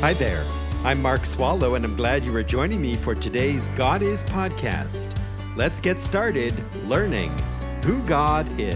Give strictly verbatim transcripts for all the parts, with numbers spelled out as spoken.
Hi there. I'm Mark Swallow, and I'm glad you are joining me for today's God Is podcast. Let's get started learning who God is.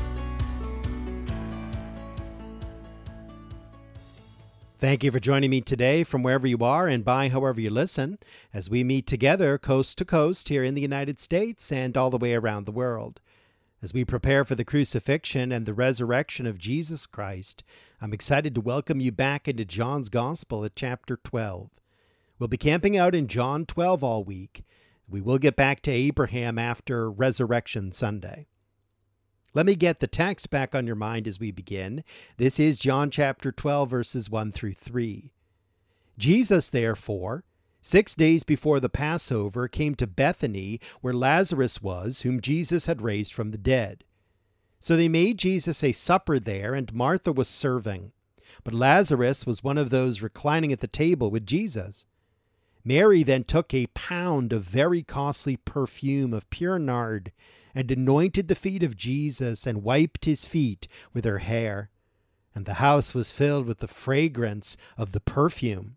Thank you for joining me today from wherever you are and by however you listen, as we meet together coast to coast here in the United States and all the way around the world. As we prepare for the crucifixion and the resurrection of Jesus Christ, I'm excited to welcome you back into John's Gospel at chapter twelve. We'll be camping out in John twelve all week. We will get back to Abraham after Resurrection Sunday. Let me get the text back on your mind as we begin. This is John chapter twelve, verses one through three. Jesus, therefore, six days before the Passover, came to Bethany, where Lazarus was, whom Jesus had raised from the dead. So they made Jesus a supper there, and Martha was serving. But Lazarus was one of those reclining at the table with Jesus. Mary then took a pound of very costly perfume of pure nard, and anointed the feet of Jesus, and wiped his feet with her hair. And the house was filled with the fragrance of the perfume.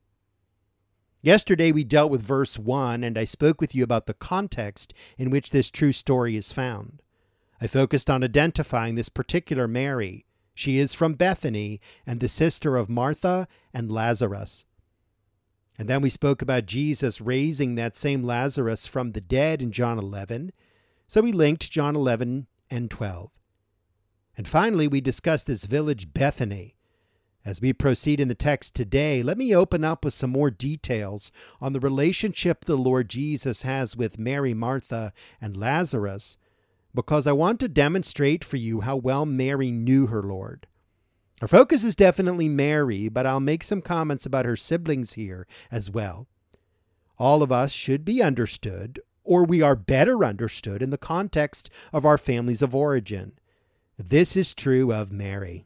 Yesterday we dealt with verse one, and I spoke with you about the context in which this true story is found. I focused on identifying this particular Mary. She is from Bethany and the sister of Martha and Lazarus. And then we spoke about Jesus raising that same Lazarus from the dead in John eleven, so we linked John eleven and twelve. And finally we discussed this village Bethany. As we proceed in the text today, let me open up with some more details on the relationship the Lord Jesus has with Mary, Martha, and Lazarus, because I want to demonstrate for you how well Mary knew her Lord. Our focus is definitely Mary, but I'll make some comments about her siblings here as well. All of us should be understood, or we are better understood, in the context of our families of origin. This is true of Mary.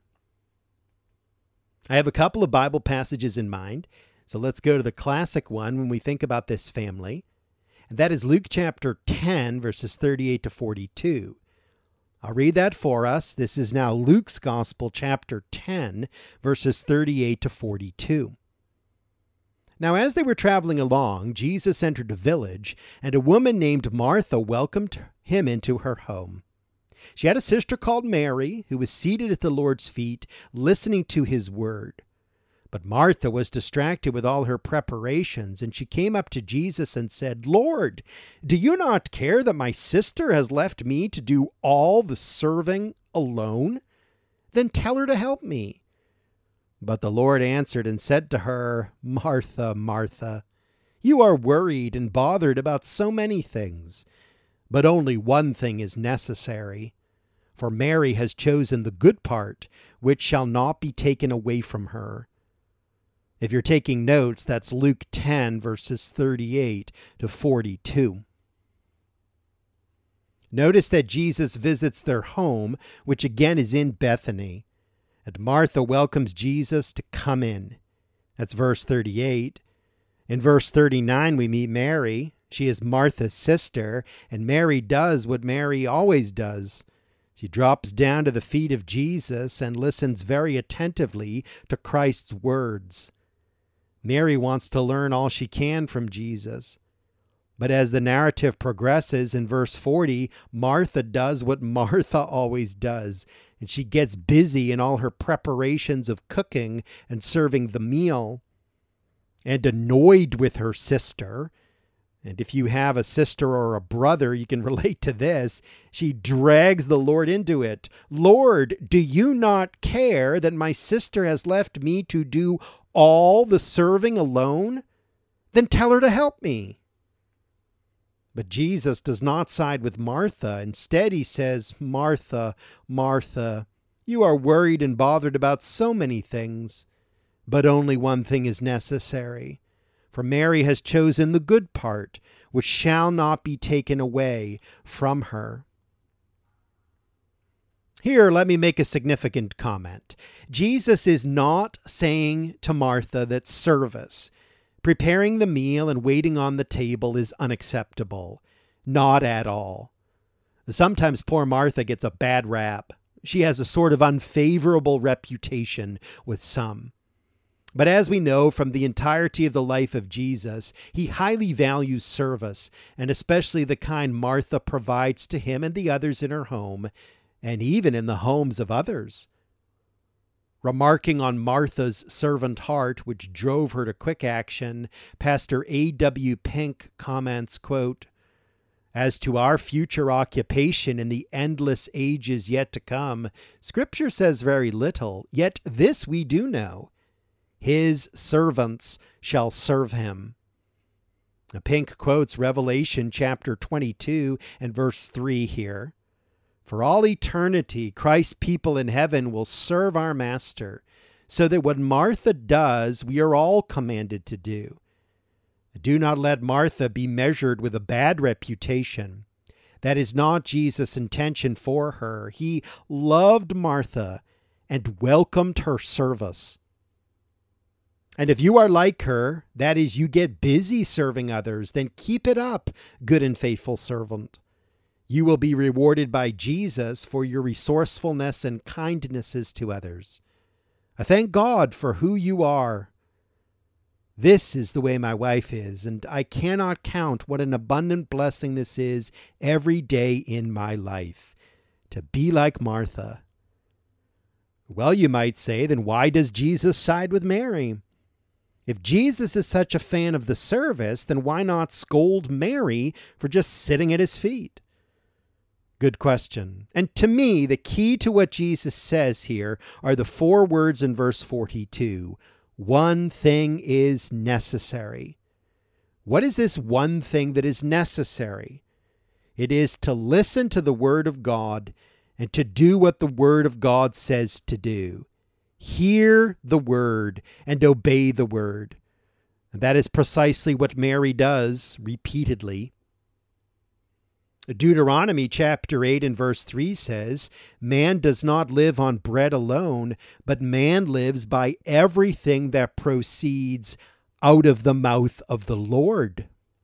I have a couple of Bible passages in mind, so let's go to the classic one when we think about this family, and that is Luke chapter ten, verses thirty-eight to forty-two. I'll read that for us. This is now Luke's Gospel, chapter ten, verses thirty-eight to forty-two. Now as they were traveling along, Jesus entered a village, and a woman named Martha welcomed him into her home. She had a sister called Mary, who was seated at the Lord's feet, listening to his word. But Martha was distracted with all her preparations, and she came up to Jesus and said, "Lord, do you not care that my sister has left me to do all the serving alone? Then tell her to help me." But the Lord answered and said to her, "Martha, Martha, you are worried and bothered about so many things, but only one thing is necessary. For Mary has chosen the good part, which shall not be taken away from her." If you're taking notes, that's Luke ten, verses thirty-eight to forty-two. Notice that Jesus visits their home, which again is in Bethany, and Martha welcomes Jesus to come in. That's verse thirty-eight. In verse thirty-nine, we meet Mary. She is Martha's sister, and Mary does what Mary always does. She drops down to the feet of Jesus and listens very attentively to Christ's words. Mary wants to learn all she can from Jesus. But as the narrative progresses in verse forty, Martha does what Martha always does, and she gets busy in all her preparations of cooking and serving the meal. And annoyed with her sister, and if you have a sister or a brother, you can relate to this, she drags the Lord into it. "Lord, do you not care that my sister has left me to do all the serving alone? Then tell her to help me." But Jesus does not side with Martha. Instead, he says, "Martha, Martha, you are worried and bothered about so many things, but only one thing is necessary. For Mary has chosen the good part, which shall not be taken away from her." Here, let me make a significant comment. Jesus is not saying to Martha that service, preparing the meal and waiting on the table, is unacceptable. Not at all. Sometimes poor Martha gets a bad rap. She has a sort of unfavorable reputation with some. But as we know from the entirety of the life of Jesus, he highly values service, and especially the kind Martha provides to him and the others in her home, and even in the homes of others. Remarking on Martha's servant heart, which drove her to quick action, Pastor A W Pink comments, quote, "As to our future occupation in the endless ages yet to come, Scripture says very little, yet this we do know. His servants shall serve him." Pink quotes Revelation chapter twenty-two and verse three here. For all eternity, Christ's people in heaven will serve our Master, so that what Martha does, we are all commanded to do. Do not let Martha be measured with a bad reputation. That is not Jesus' intention for her. He loved Martha and welcomed her service. And if you are like her, that is, you get busy serving others, then keep it up, good and faithful servant. You will be rewarded by Jesus for your resourcefulness and kindnesses to others. I thank God for who you are. This is the way my wife is, and I cannot count what an abundant blessing this is every day in my life, to be like Martha. Well, you might say, then why does Jesus side with Mary? If Jesus is such a fan of the service, then why not scold Mary for just sitting at his feet? Good question. And to me, the key to what Jesus says here are the four words in verse forty-two. One thing is necessary. What is this one thing that is necessary? It is to listen to the word of God and to do what the word of God says to do. Hear the word and obey the word. And that is precisely what Mary does repeatedly. Deuteronomy chapter eight and verse three says, "Man does not live on bread alone, but man lives by everything that proceeds out of the mouth of the Lord."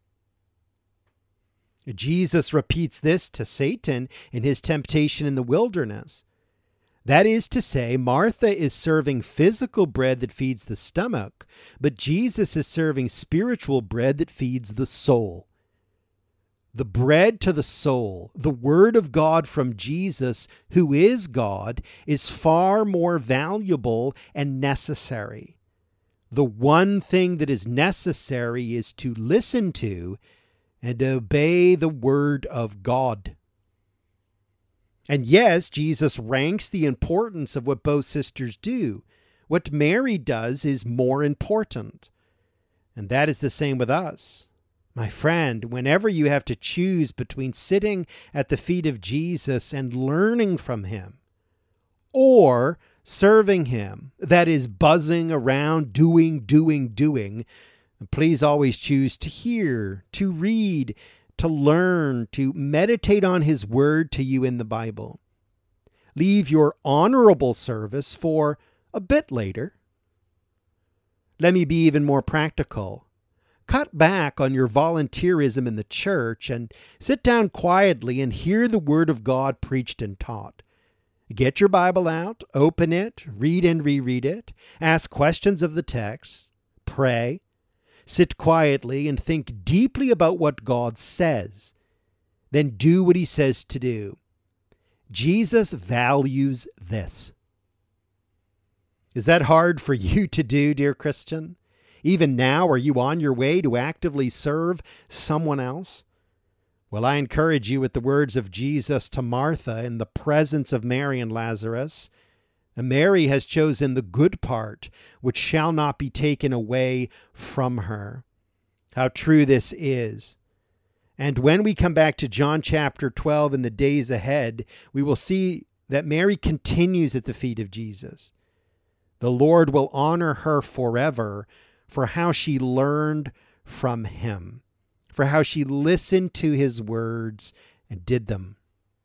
Jesus repeats this to Satan in his temptation in the wilderness. That is to say, Martha is serving physical bread that feeds the stomach, but Jesus is serving spiritual bread that feeds the soul. The bread to the soul, the word of God from Jesus, who is God, is far more valuable and necessary. The one thing that is necessary is to listen to and obey the word of God. And yes, Jesus ranks the importance of what both sisters do. What Mary does is more important. And that is the same with us. My friend, whenever you have to choose between sitting at the feet of Jesus and learning from him, or serving him, that is buzzing around, doing, doing, doing, please always choose to hear, to read, to learn, to meditate on his word to you in the Bible. Leave your honorable service for a bit later. Let me be even more practical. Cut back on your volunteerism in the church and sit down quietly and hear the word of God preached and taught. Get your Bible out, open it, read and reread it, ask questions of the text, pray, sit quietly and think deeply about what God says. Then do what he says to do. Jesus values this. Is that hard for you to do, dear Christian? Even now, are you on your way to actively serve someone else? Well, I encourage you with the words of Jesus to Martha in the presence of Mary and Lazarus. And Mary has chosen the good part, which shall not be taken away from her. How true this is. And when we come back to John chapter twelve in the days ahead, we will see that Mary continues at the feet of Jesus. The Lord will honor her forever for how she learned from him, for how she listened to his words and did them.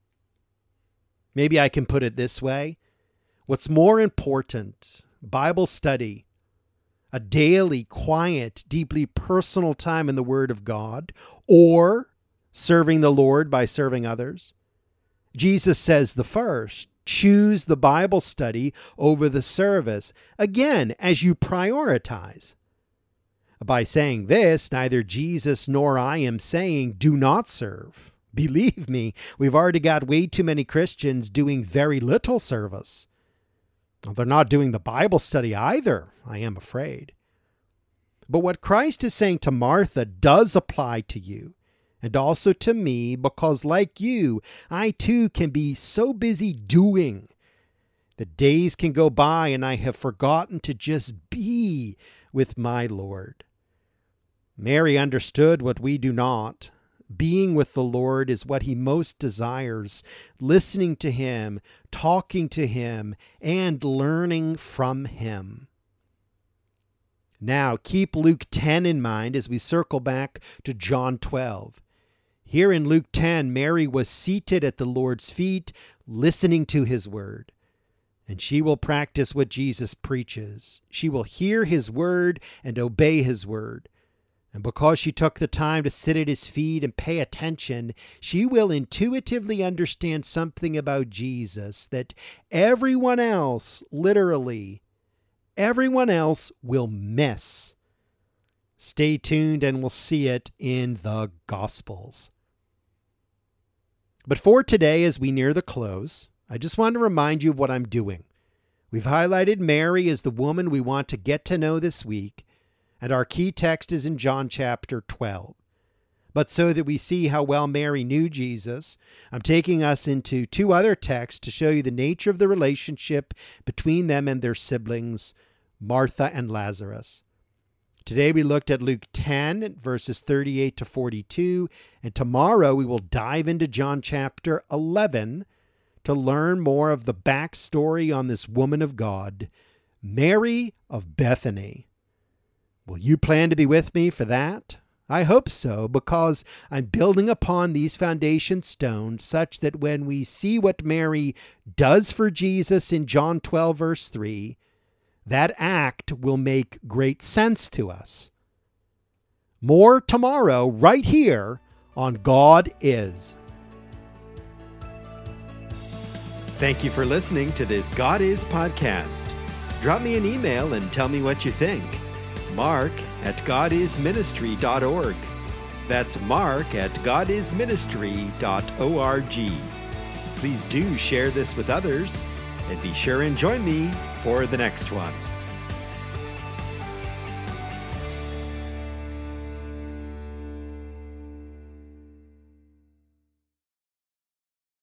Maybe I can put it this way. What's more important, Bible study, a daily, quiet, deeply personal time in the Word of God, or serving the Lord by serving others? Jesus says the first, choose the Bible study over the service, again, as you prioritize. By saying this, neither Jesus nor I am saying do not serve. Believe me, we've already got way too many Christians doing very little service. Well, they're not doing the Bible study either, I am afraid. But what Christ is saying to Martha does apply to you, and also to me, because like you, I too can be so busy doing. The days can go by and I have forgotten to just be with my Lord. Mary understood what we do not. Being with the Lord is what he most desires, listening to him, talking to him, and learning from him. Now, keep Luke ten in mind as we circle back to John twelve. Here in Luke ten, Mary was seated at the Lord's feet, listening to his word. And she will practice what Jesus preaches. She will hear his word and obey his word. And because she took the time to sit at his feet and pay attention, she will intuitively understand something about Jesus that everyone else, literally, everyone else will miss. Stay tuned and we'll see it in the Gospels. But for today, as we near the close, I just want to remind you of what I'm doing. We've highlighted Mary as the woman we want to get to know this week, and our key text is in John chapter twelve. But so that we see how well Mary knew Jesus, I'm taking us into two other texts to show you the nature of the relationship between them and their siblings, Martha and Lazarus. Today we looked at Luke ten, verses thirty-eight to forty-two, and tomorrow we will dive into John chapter eleven to learn more of the backstory on this woman of God, Mary of Bethany. Will you plan to be with me for that? I hope so, because I'm building upon these foundation stones such that when we see what Mary does for Jesus in John twelve, verse three, that act will make great sense to us. More tomorrow, right here on God Is. Thank you for listening to this God Is podcast. Drop me an email and tell me what you think. Mark at god is ministry dot org. That's Mark at god is ministry dot org. Please do share this with others, and be sure and join me for the next one.